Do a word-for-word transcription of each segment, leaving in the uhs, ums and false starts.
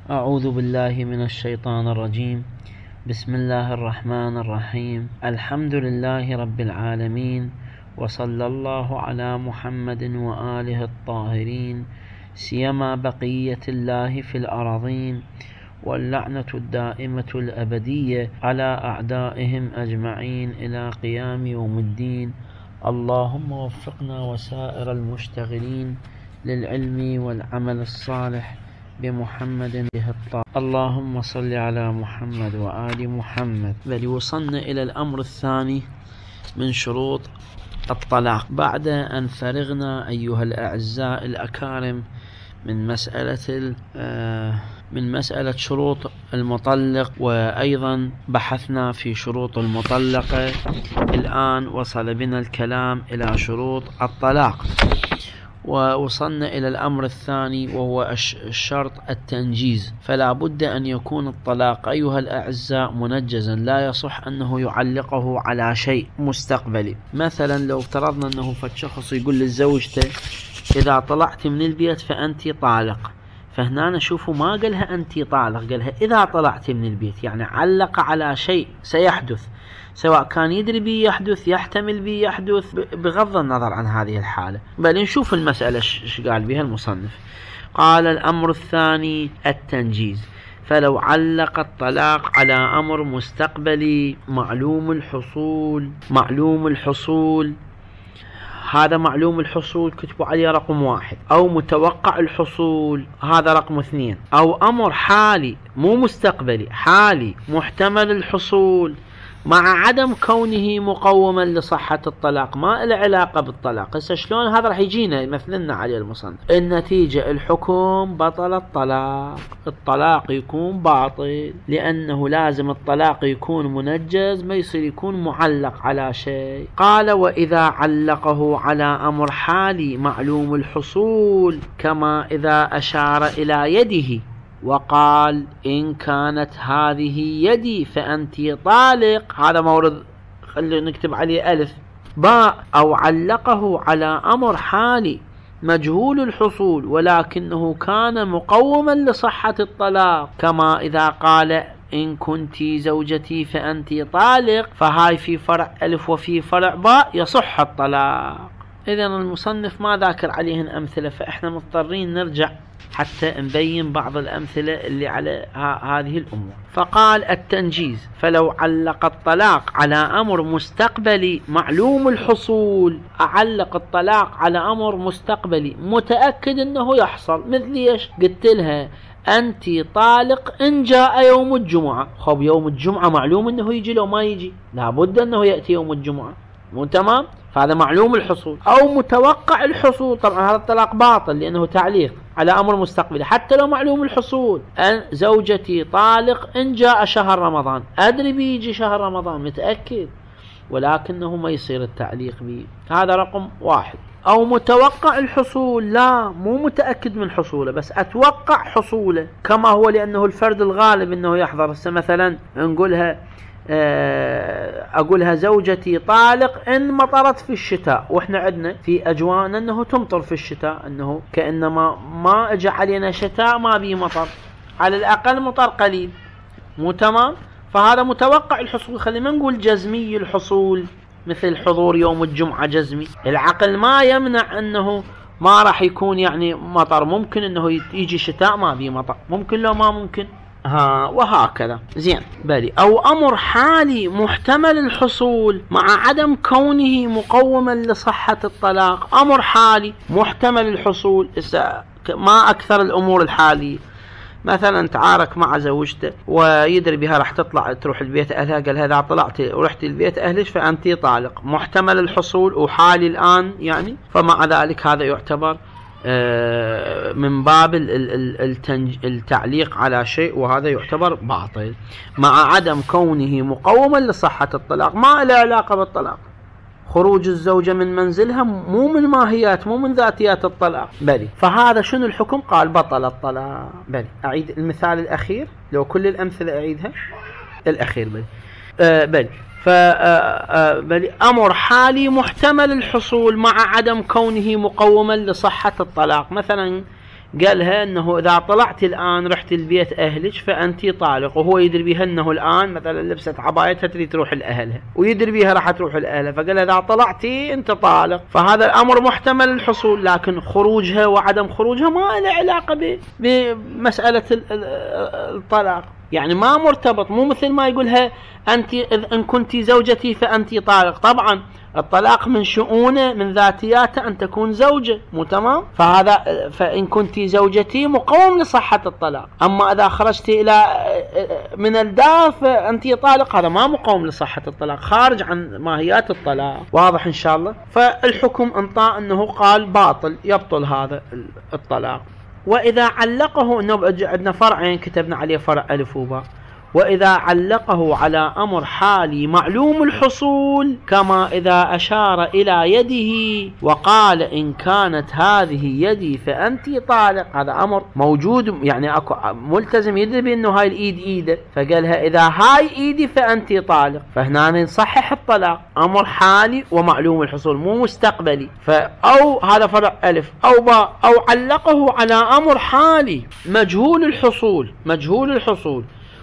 أعوذ بالله من الشيطان الرجيم. بسم الله الرحمن الرحيم. الحمد لله رب العالمين، وصلى الله على محمد وآله الطاهرين، سيما بقية الله في الأراضين، واللعنة الدائمة الأبدية على أعدائهم أجمعين إلى قيام يوم الدين. اللهم وفقنا وسائر المشتغلين للعلم والعمل الصالح بمحمد به الطاهر. اللهم صل على محمد وآل محمد. بل وصلنا إلى الأمر الثاني من شروط الطلاق، بعد أن فرغنا أيها الأعزاء الأكارم من مسألة من مسألة شروط المطلق، وأيضا بحثنا في شروط المطلقة. الآن وصل بنا الكلام إلى شروط الطلاق، ووصلنا إلى الأمر الثاني وهو الشرط التنجيز. فلا بد أن يكون الطلاق أيها الأعزاء منجزا، لا يصح أنه يعلقه على شيء مستقبلي. مثلا لو افترضنا أنه فالشخص يقول لزوجته إذا طلعت من البيت فأنت طالق، فهنا نشوفه ما قالها أنت طالق، قالها إذا طلعت من البيت، يعني علق على شيء سيحدث، سواء كان يدري به يحدث، يحتمل به يحدث، بغض النظر عن هذه الحالة. بل نشوف المسألة ايش قال بها المصنف. قال الأمر الثاني التنجيز. فلو علق الطلاق على أمر مستقبلي معلوم الحصول، معلوم الحصول هذا معلوم الحصول كتبوا عليه رقم واحد، أو متوقع الحصول هذا رقم اثنين، أو أمر حالي مو مستقبلي، حالي محتمل الحصول مع عدم كونه مقوما لصحة الطلاق، ما له علاقة بالطلاق. هسه شلون هذا راح يجينا يمثلنا عليه المصنف. النتيجة الحكم بطل الطلاق، الطلاق يكون باطل، لأنه لازم الطلاق يكون منجز، ما يصير يكون معلق على شيء. قال وإذا علقه على أمر حالي معلوم الحصول، كما إذا أشار إلى يده وقال إن كانت هذه يدي فأنت طالق، هذا مورد خلينا نكتب عليه ألف باء. أو علقه على أمر حالي مجهول الحصول ولكنه كان مقوما لصحة الطلاق، كما إذا قال إن كنت زوجتي فأنت طالق، فهاي في فرع ألف وفي فرع باء يصح الطلاق. إذن المصنف ما ذاكر عليهن أمثلة، فإحنا مضطرين نرجع حتى نبين بعض الأمثلة اللي على هذه الأمور. فقال التنجيز. فلو علق الطلاق على أمر مستقبلي معلوم الحصول، أعلق الطلاق على أمر مستقبلي متأكد أنه يحصل، مثل إيش؟ قلت لها أنت طالق إن جاء يوم الجمعة. خب يوم الجمعة معلوم أنه يجي، لو ما يجي لابد أنه يأتي يوم الجمعة، مو تمام؟ فهذا معلوم الحصول. أو متوقع الحصول، طبعا هذا الطلاق باطل لأنه تعليق على أمر مستقبلي، حتى لو معلوم الحصول. أن زوجتي طالق إن جاء شهر رمضان، أدري بيجي شهر رمضان متأكد، ولكنه ما يصير التعليق به. هذا رقم واحد. أو متوقع الحصول، لا مو متأكد من حصوله بس أتوقع حصوله، كما هو لأنه الفرد الغالب أنه يحضر. مثلا نقولها أقولها زوجتي طالق إن مطرت في الشتاء، وإحنا عندنا في أجوان أنه تمطر في الشتاء، أنه كأنما ما أجى علينا شتاء ما بيه مطر، على الأقل مطر قليل، مو تمام؟ فهذا متوقع الحصول. خلينا نقول جزمي الحصول، مثل حضور يوم الجمعة جزمي. العقل ما يمنع أنه ما راح يكون يعني مطر، ممكن أنه يجي شتاء ما بيه مطر، ممكن لو ما ممكن، ها وهكذا. زين. بلي. أو أمر حالي محتمل الحصول مع عدم كونه مقوما لصحة الطلاق. أمر حالي محتمل الحصول، ما أكثر الأمور الحالية. مثلا تعارك مع زوجته ويدري بها راح تطلع تروح البيت أهلها، قال هذا طلعت ورحت البيت أهلش فأنت طالق، محتمل الحصول وحالي الآن يعني، فمع ذلك هذا يعتبر من باب التعليق على شيء، وهذا يعتبر باطل مع عدم كونه مقوما لصحة الطلاق، ما له علاقة بالطلاق. خروج الزوجة من منزلها مو من ماهيات، مو من ذاتيات الطلاق. بلي. فهذا شنو الحكم؟ قال بطل الطلاق. بلي. أعيد المثال الأخير، لو كل الأمثلة أعيدها. الأخير بلي. آه بلي. فبل أمر حالي محتمل الحصول مع عدم كونه مقوما لصحة الطلاق. مثلا قالها أنه إذا طلعت الآن رحت البيت أهلك فأنت طالق، وهو يدري بها أنه الآن مثلا لبست عبايتها تريد تروح لأهلها ويدري بها راح تروح لأهلها، فقال إذا طلعتي أنت طالق. فهذا الأمر محتمل الحصول، لكن خروجها وعدم خروجها ما له علاقة بمسألة الطلاق، يعني ما مرتبط. مو مثل ما يقولها أنت إن كنت زوجتي فأنت طالق. طبعا الطلاق من شؤونه من ذاتياته أن تكون زوجة، مو تمام؟ فهذا فإن كنت زوجتي مقوم لصحة الطلاق. أما إذا خرجت إلى من الدار فأنت طالق، هذا ما مقوم لصحة الطلاق، خارج عن ماهيات الطلاق. واضح إن شاء الله؟ فالحكم انطاء أنه قال باطل، يبطل هذا الطلاق. وإذا علقه، أنه عندنا فرعين كتبنا عليه فرع ألف وباء، وإذا علقه على أمر حالي معلوم الحصول، كما إذا أشار إلى يده وقال إن كانت هذه يدي فأنت طالق، هذا أمر موجود، يعني أكو ملتزم يدري بأنه هاي الإيد إيده، فقالها إذا هاي إيدي فأنت طالق، فهنا نصحح الطلاق، أمر حالي ومعلوم الحصول مو مستقبلي. فأو هذا فرع ألف أو باء، أو علقه على أمر حالي مجهول الحصول، مجهول الحصول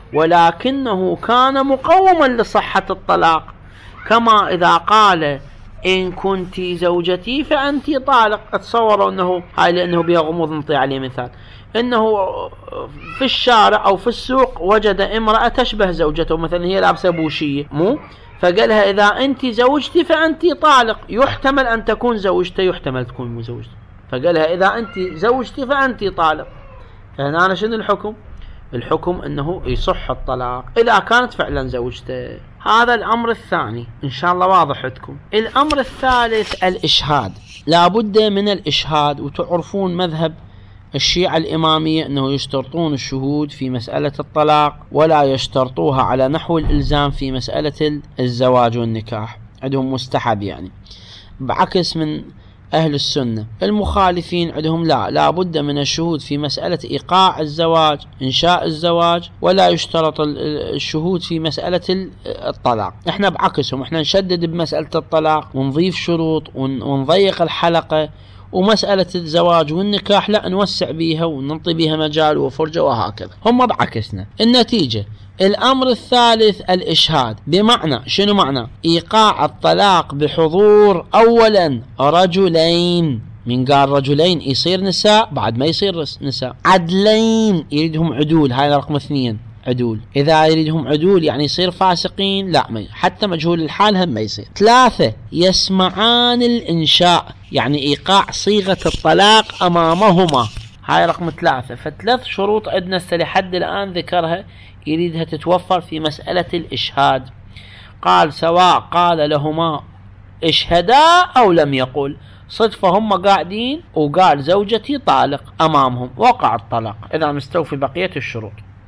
ولكنه كان مقوما لصحة الطلاق، كما إذا قال إن كنت زوجتي فأنت طالق. اتصوروا أنه هاي لأنه بها غموض، نعطي عليه مثال، أنه في الشارع أو في السوق وجد امرأة تشبه زوجته، مثلا هي لابسة بوشية، مو فقالها إذا أنت زوجتي فأنت طالق، يحتمل أن تكون زوجته، يحتمل تكون مو زوجته، فقالها إذا أنت زوجتي فأنت طالق. فهنا أنا شنو الحكم؟ الحكم أنه يصح الطلاق إذا كانت فعلا زوجته. هذا الأمر الثاني، إن شاء الله واضح لكم. الأمر الثالث الإشهاد، لا بد من الإشهاد. وتعرفون مذهب الشيعة الإمامية أنه يشترطون الشهود في مسألة الطلاق، ولا يشترطوها على نحو الإلزام في مسألة الزواج والنكاح، عندهم مستحب يعني، بعكس من أهل السنة. المخالفين عندهم لا لا بد من الشهود في مسألة إيقاع الزواج، إنشاء الزواج، ولا يشترط الشهود في مسألة الطلاق. احنا بعكسهم، احنا نشدد بمسألة الطلاق ونضيف شروط ونضيق الحلقة، ومسألة الزواج والنكاح لا نوسع بيها وننطي بيها مجال وفرجة وهكذا. هم بعكسنا. النتيجة الأمر الثالث الإشهاد، بمعنى شنو معنى؟ إيقاع الطلاق بحضور أولا رجلين، من قال رجلين يصير نساء، بعد ما يصير نساء، عدلين يريدهم عدول، هاي رقم اثنين عدول، إذا يريدهم عدول يعني يصير فاسقين لا، ما حتى مجهول الحال هم ما يصير. ثلاثة يسمعان الإنشاء، يعني إيقاع صيغة الطلاق أمامهما، هاي رقم ثلاثة. فثلاث شروط عندنا لحد الآن ذكرها يريدها تتوفر في مسألة الإشهاد. قال سواء قال لهما اشهدا أو لم يقول، صدفة هم قاعدين وقال زوجتي طالق أمامهم، وقع الطلاق إذا مستوفي بقية الشروط.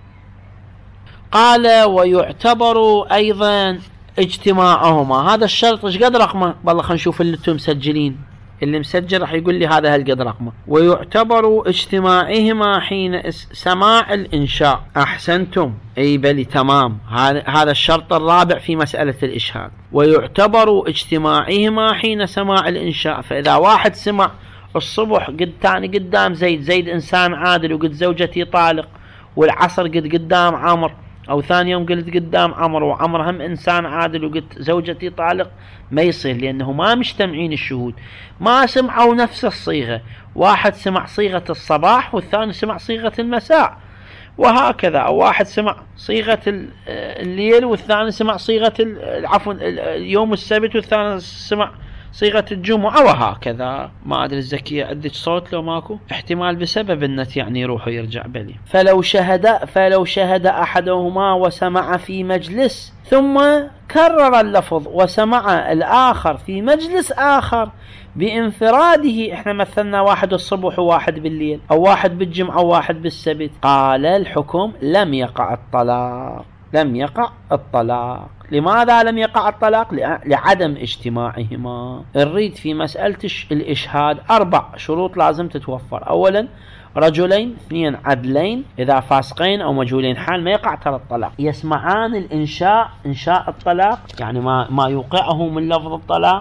قال ويعتبر أيضا اجتماعهما، هذا الشرط ايش قد رقمه؟ والله خلينا نشوف اللي انتم مسجلين، اللي مسجل راح يقول لي هذا هالقد رقمه. ويعتبر اجتماعهما حين سماع الإنشاء. أحسنتم، أي بلي تمام، هذا الشرط الرابع في مسألة الإشهاد. ويعتبر اجتماعهما حين سماع الإنشاء، فإذا واحد سمع الصبح قد تاني قدام زيد، زيد إنسان عادل وقد زوجتي طالق، والعصر قد قدام عمر، أو ثاني يوم قلت قدام عمر وعمر هم إنسان عادل وقلت زوجتي طالق، ما يصير، لأنه ما مجتمعين الشهود، ما سمعوا نفس الصيغة، واحد سمع صيغة الصباح والثاني سمع صيغة المساء، وهكذا، أو واحد سمع صيغة الليل والثاني سمع صيغة عفوا يوم السبت والثاني سمع صيغة الجمعة، وهكذا. ما أدري الزكية عندك صوت لو ماكو؟ احتمال بسبب النت يعني يروح ويرجع بلي. فلو شهد فلو شهد أحدهما وسمع في مجلس ثم كرر اللفظ وسمع الآخر في مجلس آخر بانفراده، احنا مثلنا واحد الصبح وواحد بالليل، أو واحد بالجمعة وواحد بالسبت، قال الحكم لم يقع الطلاق، لم يقع الطلاق. لماذا لم يقع الطلاق؟ لعدم اجتماعهما. نريد في مسألة الإشهاد أربع شروط لازم تتوفر. أولا رجلين، اثنين عدلين، إذا فاسقين أو مجهولين حال ما يقع ترى الطلاق. يسمعان الإنشاء، إنشاء الطلاق يعني ما, ما يوقعه من لفظ الطلاق،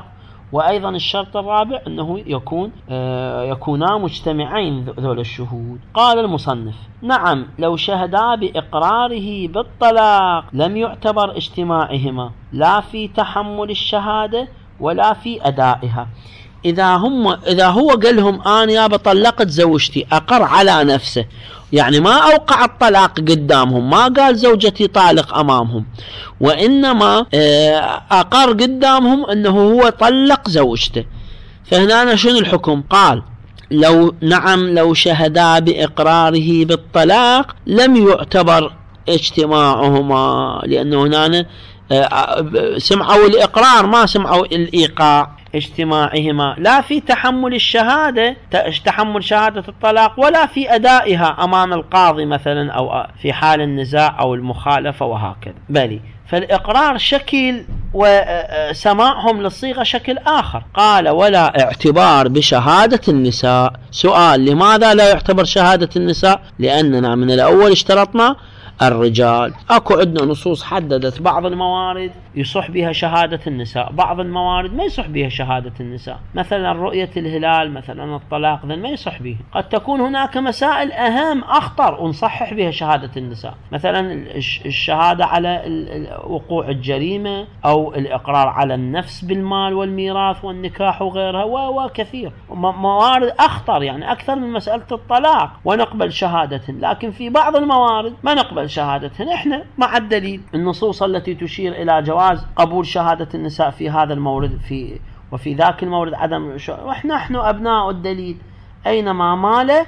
وأيضا الشرط الرابع أنه يكون يكونا مجتمعين ذول الشهود. قال المصنف: نعم لو شهدا بإقراره بالطلاق لم يعتبر اجتماعهما لا في تحمل الشهادة ولا في أدائها. إذا هم إذا هو قال لهم أنا يا بطلقت زوجتي، أقر على نفسه، يعني ما أوقع الطلاق قدامهم، ما قال زوجتي طالق أمامهم، وإنما أقر قدامهم أنه هو طلق زوجته، فهنا شنو الحكم؟ قال: لو نعم لو شهدا بإقراره بالطلاق لم يعتبر اجتماعهما، لأنه هنا سمعوا الإقرار ما سمعوا الإيقاع. اجتماعهما لا في تحمل الشهادة، تحمل شهادة الطلاق، ولا في أدائها أمام القاضي مثلا أو في حال النزاع أو المخالفة وهكذا، بل فالإقرار شكل وسماعهم للصيغة شكل آخر. قال: ولا اعتبار بشهادة النساء. سؤال: لماذا لا يعتبر شهادة النساء؟ لأننا من الأول اشترطنا الرجال. اكو عندنا نصوص حددت بعض الموارد يصح بها شهادة النساء، بعض الموارد ما يصح بها شهادة النساء، مثلا رؤية الهلال، مثلا الطلاق، ذن ما يصح به. قد تكون هناك مسائل أهم أخطر ونصحح بها شهادة النساء، مثلا الشهادة على وقوع الجريمة أو الإقرار على النفس بالمال والميراث والنكاح وغيرها، وكثير موارد أخطر يعني أكثر من مسألة الطلاق، ونقبل شهادتهن. لكن في بعض الموارد ما نقبل شهادتهن، احنا مع الدليل النصوص التي تشير إلى جواز قبول شهادة النساء في هذا المورد في وفي ذاك المورد عدم، واحنا نحن أبناء الدليل، أينما مال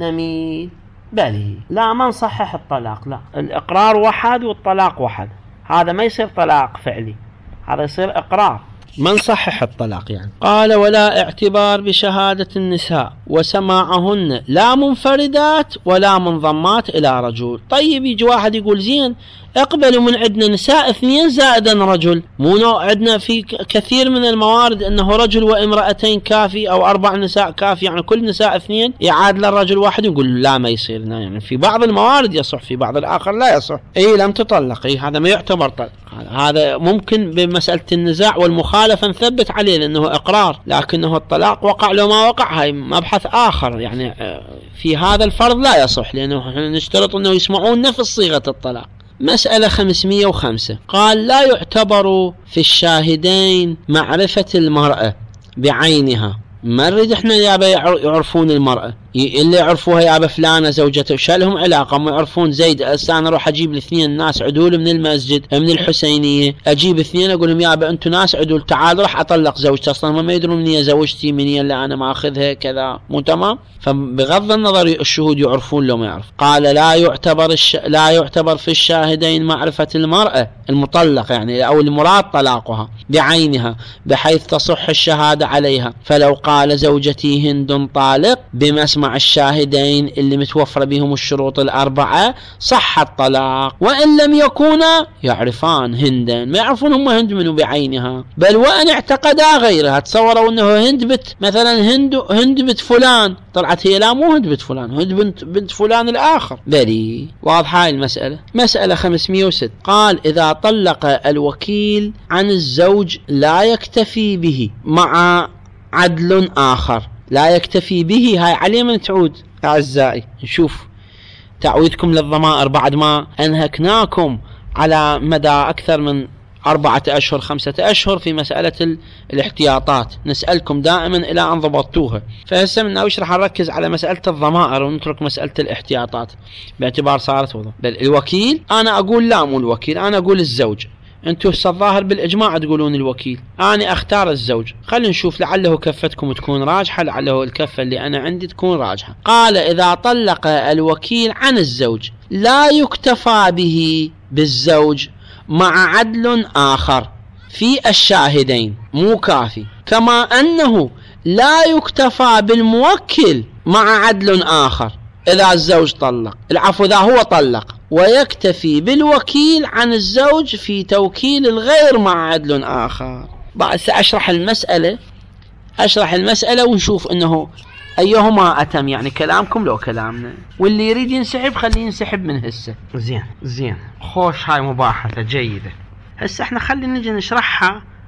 نميل. بل لا، ما نصحح الطلاق، لا، الإقرار وحد والطلاق وحد، هذا ما يصير طلاق فعلي، هذا يصير إقرار، ما نصحح الطلاق يعني. قال: ولا اعتبار بشهادة النساء وسماعهن لا منفردات ولا منضمات إلى رجل. طيب يجي واحد يقول: زين اقبلوا من عندنا نساء اثنين زائدا رجل، مو عندنا في كثير من الموارد انه رجل وامرأتين كافي او اربع نساء كافي، يعني كل نساء اثنين يعادل الرجل واحد. يقول: لا ما يصيرنا، يعني في بعض الموارد يصح، في بعض الاخر لا يصح. اي لم تطلق، اي هذا ما يعتبر طلق، هذا ممكن بمسألة النزاع والمخالفة نثبت عليه لانه اقرار، لكنه الطلاق وقع لو ما وقع هاي مبحث اخر، يعني في هذا الفرض لا يصح، لانه نشترط انه يسمعون نفس صيغة الطلاق. مسألة خمسمية وخمسة. قال: لا يعتبر في الشاهدين معرفة المرأة بعينها. ما نريد احنا يابا يعرفون المرأة، اللي يعرفوها يابا فلانة زوجته، شالهم علاقة، ما يعرفون زيد. انا اروح اجيب الاثنين ناس عدول من المسجد من الحسينية، اجيب اثنين اقول لهم يابا انتم ناس عدول، تعالوا راح اطلق زوجتي، اصلا ما يدرون مني زوجتي مني اللي انا ما اخذها كذا، مو تمام؟ فبغض النظر الشهود يعرفون لو ما يعرف. قال: لا يعتبر الش... لا يعتبر في الشاهدين معرفة المرأة المطلقة يعني او المراد طلاقها بعينها بحيث تصح الشهادة عليها. فلو قال زوجتي هند طالق بمسمع الشاهدين اللي متوفر بهم الشروط الأربعة صح الطلاق، وإن لم يكونا يعرفان هندا، ما يعرفون هم هند منه بعينها، بل وأن اعتقدا غيرها، تصوروا أنه هند بت مثلا هند هند بنت فلان، طلعت هي لا مو هند بنت فلان، هند بنت بنت فلان الآخر. بلي واضحة هاي المسألة. مسألة خمسمية وستة. قال: إذا طلق الوكيل عن الزوج لا يكتفي به مع عدل آخر، لا يكتفي به، هاي عليه من تعود أعزائي. نشوف تعويدكم للضمائر بعد ما أنهكناكم على مدى أكثر من أربعة أشهر خمسة أشهر في مسألة الاحتياطات، نسألكم دائما إلى أن ضبطوها. فهسه من أوش رح نركز على مسألة الضمائر ونترك مسألة الاحتياطات باعتبار صارت وضع. بل الوكيل أنا أقول لا مو الوكيل، أنا أقول الزوج، انتوا الظاهر بالإجماع تقولون الوكيل، أنا أختار الزوج. خلينا نشوف لعله كفتكم تكون راجحة، لعله الكفة اللي أنا عندي تكون راجحة. قال: إذا طلق الوكيل عن الزوج لا يكتفى به بالزوج مع عدل آخر في الشاهدين، مو كافي، كما أنه لا يكتفى بالموكل مع عدل آخر إذا الزوج طلق، العفو إذا هو طلق، ويكتفي بالوكيل عن الزوج في توكيل الغير مع عدل آخر. بعد سأشرح المسألة أشرح المسألة ونشوف أنه أيهما أتم، يعني كلامكم لو كلامنا، واللي يريد ينسحب خليه ينسحب من هسه. زين زين خوش، هاي مباحثة جيدة. هسه احنا خلينا نجي نشرحها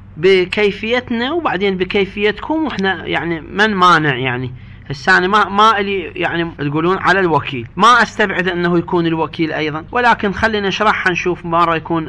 بكيفيتنا وبعدين بكيفيتكم، واحنا يعني من مانع يعني. الثاني ما ما اللي يعني تقولون على الوكيل، ما استبعد انه يكون الوكيل ايضا، ولكن خلينا نشرحها نشوف. مره يكون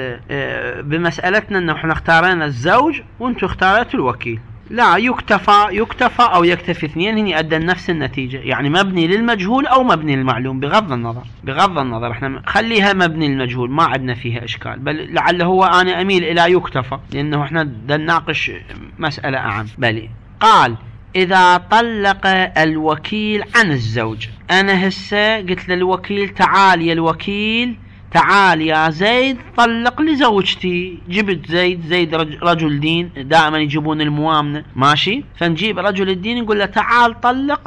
بمسألتنا انه احنا اختارينا الزوج وانتم اختارتوا الوكيل. لا، يكتفى يكتفى او يكتفي اثنين هني ادى نفس النتيجه، يعني مبني للمجهول او مبني للمعلوم بغض النظر بغض النظر احنا خليها مبني للمجهول، ما عندنا فيها اشكال. بل لعل هو انا اميل الى يكتفى لانه احنا بدنا نناقش مساله اعم. بل قال إذا طلق الوكيل عن الزوج. أنا هسه قلت للوكيل تعال يا الوكيل، تعال يا زيد طلق لي زوجتي. جبت زيد، زيد رجل دين، دائما يجيبون الموامنة، ماشي؟ فنجيب رجل الدين نقول له تعال طلق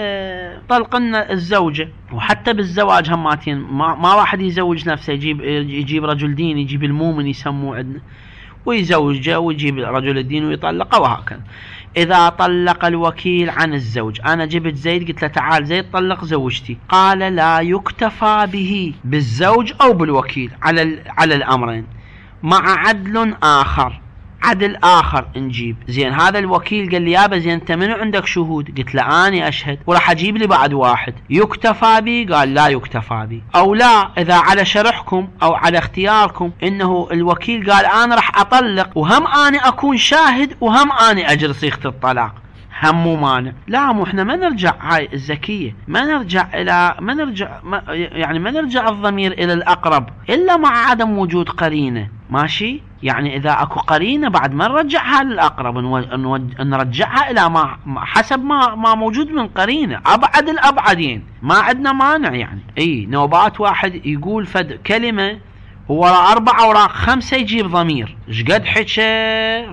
طلق لنا الزوجة. وحتى بالزواج هماتين ما, ما واحد يزوج نفسه، يجيب يجيب رجل دين، يجيب المؤمن يسموه عندنا ويزوجه، ويجيب رجل الدين ويطلقه، وهكذا. إذا طلق الوكيل عن الزوج، أنا جبت زيد قلت له تعال زيد طلق زوجتي، قال لا يكتفى به بالزوج أو بالوكيل على على الأمرين مع عدل آخر. عدل آخر نجيب. زين هذا الوكيل قال لي يابا زين أنت منو عندك شهود؟ قلت له أني أشهد، وراح أجيب لي بعد واحد. يكتفى بي؟ قال لا يكتفى بي. أو لا، إذا على شرحكم أو على اختياركم إنه الوكيل قال أنا راح أطلق وهم أني أكون شاهد وهم أني أجر صيغة الطلاق، هم مو مانع. لا، مو احنا ما نرجع هاي الزكية، ما نرجع إلى ما نرجع ما يعني ما نرجع الضمير إلى الأقرب إلا مع عدم وجود قرينة، ماشي؟ يعني إذا أكو قرينة بعد ما نرجعها للأقرب، نرجعها إلى ما حسب ما ما موجود من قرينة، أبعد الأبعدين ما عندنا مانع. يعني إيه نوبات واحد يقول فد كلمة وراء أربعة وراء خمسة يجيب ضمير، شقد حكى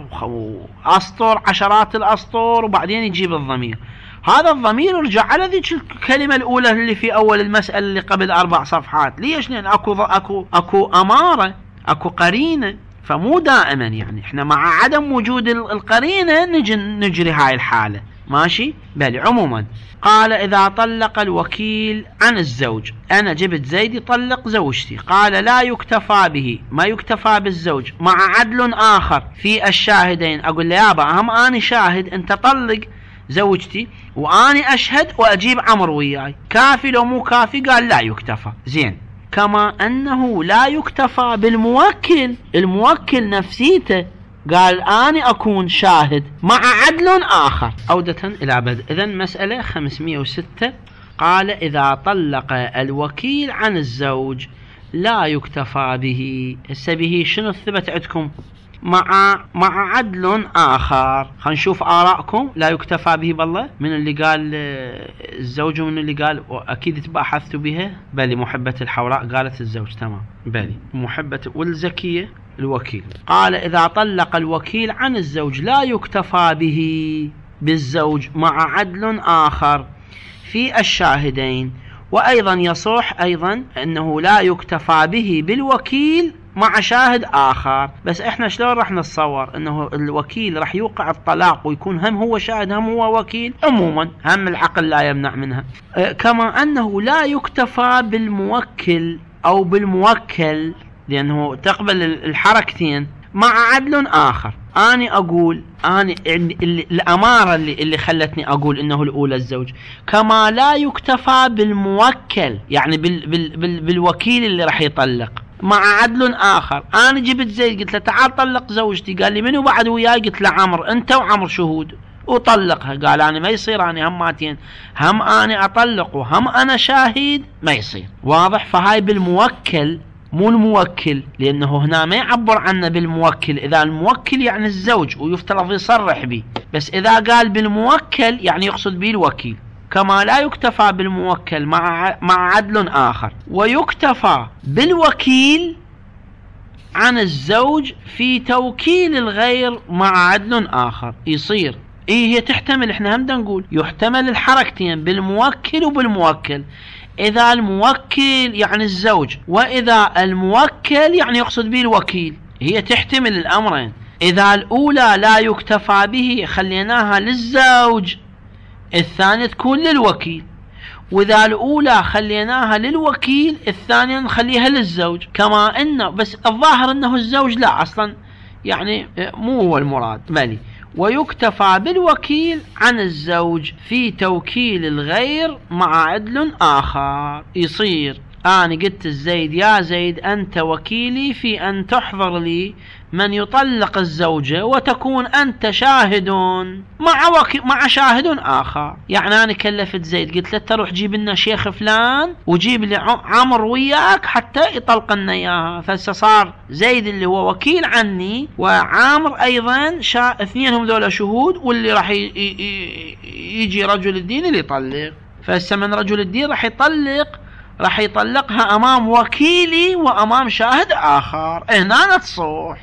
أسطر عشرات الأسطر وبعدين يجيب الضمير. هذا الضمير يرجع على ذيك الكلمة الأولى اللي في أول المسألة اللي قبل أربع صفحات. ليش؟ لأن أكو أكو أكو أمارة، أكو قرينة. فمو دائما يعني احنا مع عدم وجود القرينة نجي نجري هاي الحالة، ماشي؟ بل عموما قال إذا طلق الوكيل عن الزوج، أنا جبت زيد يطلق زوجتي، قال لا يكتفى به، ما يكتفى بالزوج مع عدل آخر في الشاهدين. أقول له يابا هم أنا شاهد، أنت طلق زوجتي وأني أشهد وأجيب عمر وياي، كافي لو مو كافي؟ قال لا يكتفى. زين كما أنه لا يكتفى بالموكل، الموكل نفسيته قال أنا أكون شاهد مع عدل آخر. عودة إلى بدء. إذن مسألة خمسمئة وستة قال إذا طلق الوكيل عن الزوج لا يكتفى به. هسه به شنو الثبت عندكم؟ مع مع عدل آخر. خلينا نشوف آراءكم. لا يكتفى به بالله من اللي قال الزوج ومن اللي قال أكيد تباحثتوا بها. بلي محبة الحوراء قالت الزوج، تمام. بلي محبة والزكية الوكيل. قال إذا طلق الوكيل عن الزوج لا يكتفى به بالزوج مع عدل آخر في الشاهدين. وأيضا يصح أيضا أنه لا يكتفى به بالوكيل مع شاهد آخر. بس إحنا شلون راح نتصور أنه الوكيل راح يوقع الطلاق ويكون هم هو شاهد هم هو وكيل؟ عموما هم العقل لا يمنع منها. كما أنه لا يكتفى بالموكل أو بالموكل لأنه تقبل الحركتين مع عدل آخر. أنا أقول أنا الأمارة اللي, اللي خلتني أقول إنه الأولى الزوج. كما لا يكتفى بالموكل يعني بال بال بال بالوكيل اللي راح يطلق مع عدل آخر. أنا جبت زيد قلت له تعال طلق زوجتي، قال لي منو بعد وياي؟ قلت له عمر، أنت وعمر شهود، وطلقها. قال أنا ما يصير، أنا هماتين هم أنا أطلق وهم أنا شاهد، ما يصير. واضح؟ فهاي بالموكل مو الموكل، لأنه هنا ما يعبر عنه بالموكل. إذا الموكل يعني الزوج ويفترض يصرح به، بس إذا قال بالموكل يعني يقصد به الوكيل. كما لا يكتفى بالموكل مع مع عدل آخر، ويكتفى بالوكيل عن الزوج في توكيل الغير مع عدل آخر. يصير إيه هي تحتمل، إحنا هم نقول يحتمل الحركتين بالموكل وبالموكل. إذا الموكل يعني الزوج وإذا الموكل يعني يقصد به الوكيل، هي تحتمل الأمرين. إذا الأولى لا يكتفى به خليناها للزوج، الثانية تكون للوكيل. وإذا الأولى خليناها للوكيل، الثانية نخليها للزوج. كما إنه بس الظاهر إنه الزوج لا أصلا يعني مو هو المراد. بلي ويكتفى بالوكيل عن الزوج في توكيل الغير مع عدل آخر. يصير أنا قلت الزيد يا زيد أنت وكيلي في أن تحضر لي من يطلق الزوجة وتكون أنت شاهد مع, وكي... مع شاهد آخر. يعني أنا كلفت زيد قلت له تروح جيب لنا شيخ فلان وجيب لي عمر وياك حتى يطلق لنا إياها. فصار زيد اللي هو وكيل عني وعامر أيضا شا... اثنينهم ذولا شهود، واللي راح ي... ي... يجي رجل الدين اللي يطلق. فهسه من رجل الدين راح يطلق راح يطلقها أمام وكيلي وأمام شاهد آخر. هنا تصح.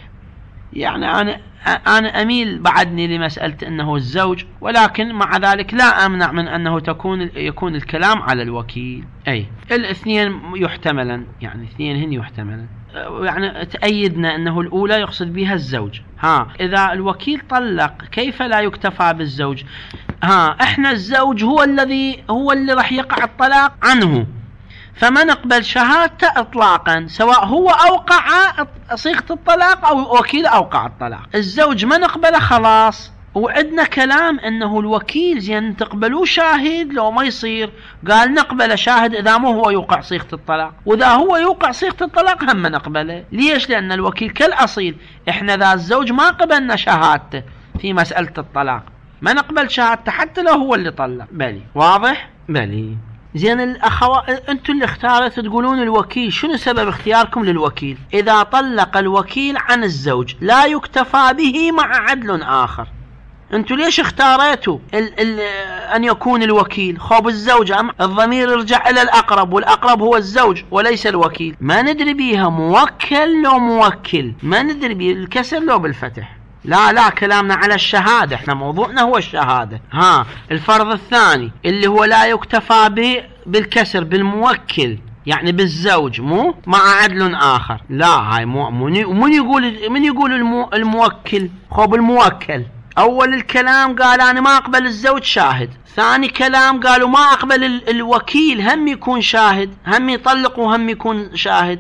يعني أنا أنا أميل بعدني لمسألة أنه الزوج، ولكن مع ذلك لا أمنع من أنه تكون يكون الكلام على الوكيل. أي الاثنين يحتملا، يعني اثنين هن يحتملا. يعني تأيدنا أنه الأولى يقصد بها الزوج. ها إذا الوكيل طلق كيف لا يكتفى بالزوج؟ ها إحنا الزوج هو الذي هو اللي راح يقع الطلاق عنه، فما نقبل شهادته إطلاقا، سواء هو أوقع صيغة الطلاق أو وكيل أوقع الطلاق. الزوج ما نقبله خلاص. وعندنا كلام أنه الوكيل زين تقبلوه شاهد لو ما يصير. قال نقبل شاهد إذا مو هو يوقع صيغة الطلاق، وإذا هو يوقع صيغة الطلاق هم نقبله. ليش؟ لأن الوكيل كالأصيل. إحنا ذا الزوج ما قبلنا شهادته في مسألة الطلاق، ما نقبل شهادته حتى لو هو اللي طلق. بلي واضح؟ بلي زين. الأخوات أنتم اللي اختارت تقولون الوكيل. شنو سبب اختياركم للوكيل؟ إذا طلق الوكيل عن الزوج لا يكتفى به مع عدل آخر. أنتم ليش اختاريتوا ال ال أن يكون الوكيل؟ خوب الزوج أم الضمير يرجع إلى الأقرب، والأقرب هو الزوج وليس الوكيل. ما ندري بيها موكل لو موكل، ما ندري بيه الكسر لو بالفتح. لا لا كلامنا على الشهادة، احنا موضوعنا هو الشهادة. ها الفرض الثاني اللي هو لا يكتفى به بالكسر بالموكل، يعني بالزوج مو مع عدل آخر. لا هاي مو من يقول من يقول المو الموكل. خوب الموكل أول الكلام قال أنا ما أقبل الزوج شاهد، ثاني كلام قالوا ما أقبل الوكيل هم يكون شاهد، هم يطلق وهم يكون شاهد،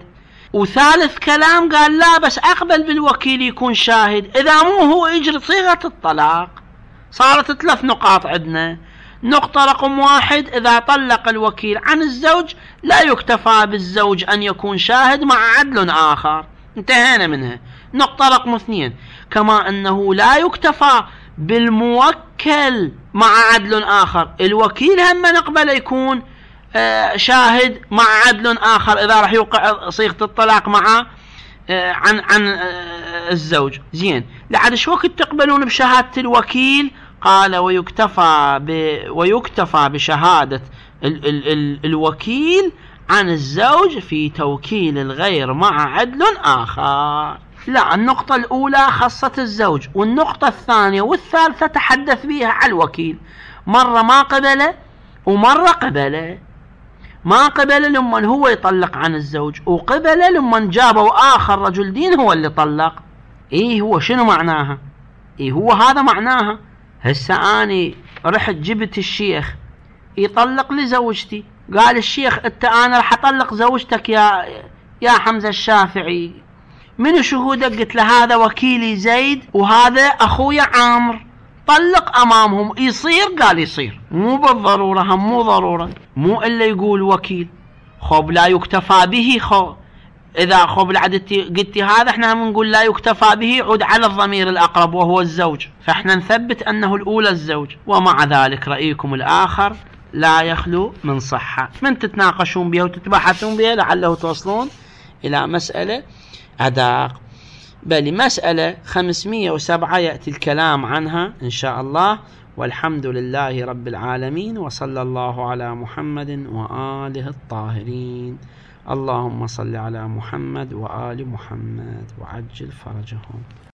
وثالث كلام قال لا بس أقبل بالوكيل يكون شاهد إذا مو هو يجري صيغة الطلاق. صارت ثلاث نقاط عندنا. نقطة رقم واحد إذا طلق الوكيل عن الزوج لا يكتفى بالزوج أن يكون شاهد مع عدل آخر، انتهينا منها. نقطة رقم اثنين كما أنه لا يكتفى بالموكل مع عدل آخر، الوكيل هم نقبل يكون آه شاهد مع عدل آخر إذا راح يوقع صيغة الطلاق مع آه عن عن آه الزوج. زين لعد شو وقت تقبلون بشهادة الوكيل؟ قال ويكتفى ب ويكتفى بشهادة ال ال ال الوكيل عن الزوج في توكيل الغير مع عدل آخر. لا النقطة الأولى خصت الزوج، والنقطة الثانية والثالثة تحدث بها على الوكيل. مرة ما قبله ومرة قبله. ما قبله لما هو يطلق عن الزوج، وقبله لما جابوا آخر رجل دين هو اللي طلق. إيه هو شنو معناها؟ إيه هو هذا معناها. هسه أني رحت جبت الشيخ يطلق لي زوجتي، قال الشيخ أنت أنا رح أطلق زوجتك يا يا حمزة الشافعي، من شهودك؟ قلت له هذا وكيلي زيد وهذا أخويا عامر، طلق أمامهم. يصير؟ قال يصير، مو بالضرورة، هم مو ضرورة، مو إلا يقول وكيل. خب لا يكتفى به. خب إذا خب لعدتي قلتي هذا احنا بنقول لا يكتفى به يعود على الضمير الأقرب وهو الزوج، فاحنا نثبت أنه الأولى الزوج. ومع ذلك رأيكم الآخر لا يخلو من صحة. من تتناقشون بها وتتباحثون بها لعله توصلون إلى مسألة أداق. بل مسألة خمسمائة وسبعة يأتي الكلام عنها إن شاء الله. والحمد لله رب العالمين، وصلى الله على محمد وآله الطاهرين. اللهم صل على محمد وآل محمد وعجل فرجهم.